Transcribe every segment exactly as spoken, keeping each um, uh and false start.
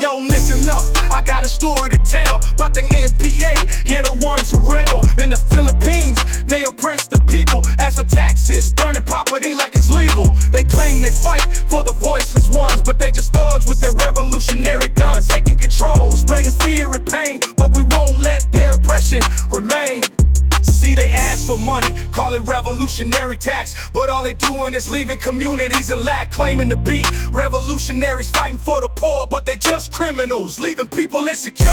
yo, listen up, I got a story to tell about the N P A, yeah, the ones who rebel. In the Philippines, they oppress the people as for taxes, burning property like it's legal. They claim they fight for the voiceless ones, but they just thugs with their revolutionary guns, taking control, spreading fear and pain, but we won't let their oppression remain. See, they ask for money, call it revolutionary tax, but all they doing is leaving communities in lack, claiming to be revolutionaries fighting for the poor, but they're just criminals, leaving people insecure.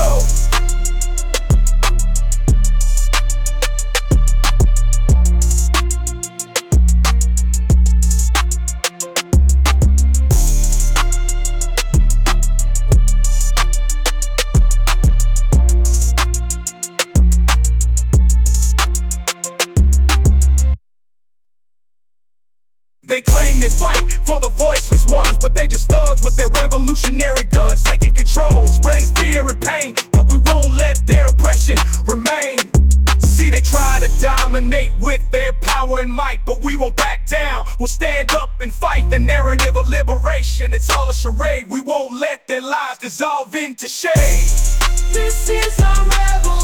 They claim they fight for the voiceless ones, but they just thugs with their revolutionary guns, taking control, spreading fear and pain, but we won't let their oppression remain. See, they try to dominate with their power and might, but we won't back down. We'll stand up and fight the narrative of liberation. It's all a charade. We won't let their lives dissolve into shade. This is our revolution.